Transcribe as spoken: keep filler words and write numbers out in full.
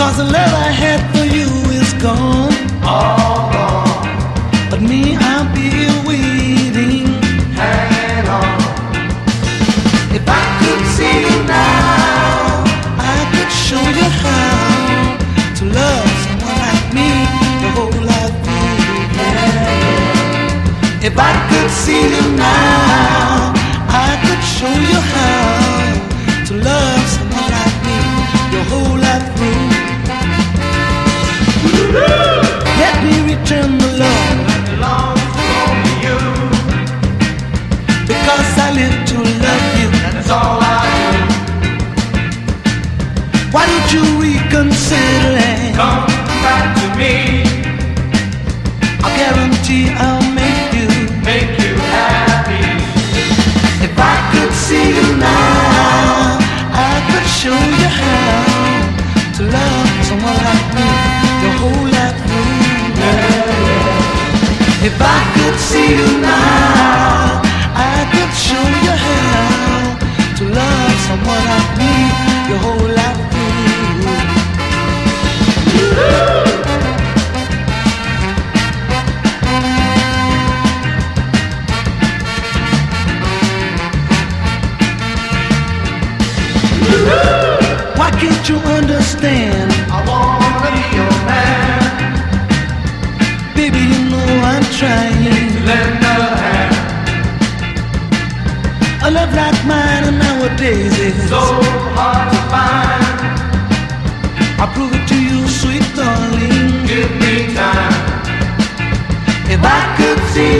'Cause the love I had for you is gone, all gone. but me, I'll be waiting, Hanging on. if I could see you now, I could show you how to love someone like me the whole life through. If I could see you now, I could show you how to love someone like me your whole life through. Let me return the love that belongs to only you, because I live to love you. that's all I do. Why don't you reconsider and Come back to me, I guarantee I'll make you. make you happy. If I could see you now, I could show you how to love someone like me your whole life through. If I could see you now, I could show you how to love someone like me your whole life through. Why can't you understand? I wanna be your man, Baby, you know I'm trying. lend a hand. A love like mine nowadays is So hard to find. I'll prove it to you, sweet darling. Give me time. If I could see